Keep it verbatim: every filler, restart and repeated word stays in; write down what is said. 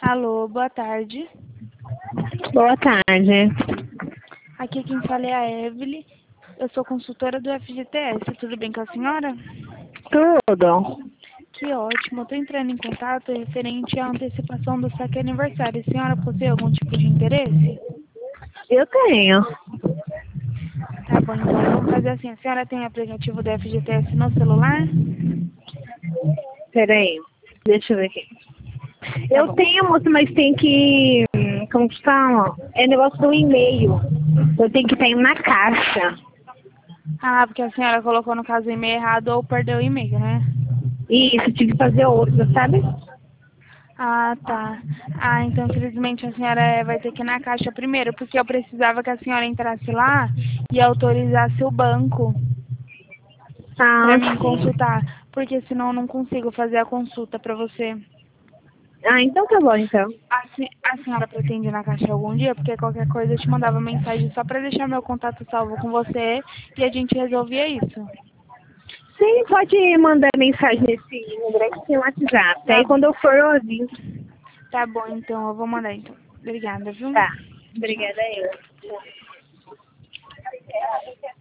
Alô, boa tarde. Boa tarde. Aqui quem fala é a Evelyn. Eu sou consultora do F G T S. Tudo bem com a senhora? Tudo. Que ótimo. Eu tô entrando em contato referente à antecipação do saque aniversário. A senhora possui algum tipo de interesse? Eu tenho. Tá bom, então vamos fazer assim. A senhora tem aplicativo do F G T S no celular? Peraí. Deixa eu ver aqui. Tá Eu bom. tenho, moça, mas tem que... hum, Como que fala? É negócio do e-mail. Eu tenho que estar indo na caixa. Ah, porque a senhora colocou no caso o e-mail errado ou perdeu o e-mail, né? Isso, tive que fazer outro, sabe? Ah, tá. Ah, então infelizmente a senhora eh, vai ter que ir na caixa primeiro, porque eu precisava que a senhora entrasse lá e autorizasse o banco Ah, para mim sim. consultar, porque senão eu não consigo fazer a consulta para você. Ah, então tá bom, então. A, se- a senhora pretende ir na caixa algum dia? Porque qualquer coisa eu te mandava mensagem só para deixar meu contato salvo com você e a gente resolvia isso. Sim, pode mandar mensagem nesse número aqui, tem o WhatsApp. Tá, Aí quando eu for, eu aviso. tá bom, então eu vou mandar então. Obrigada, viu? Tá. Tchau. Obrigada, eu. Tchau.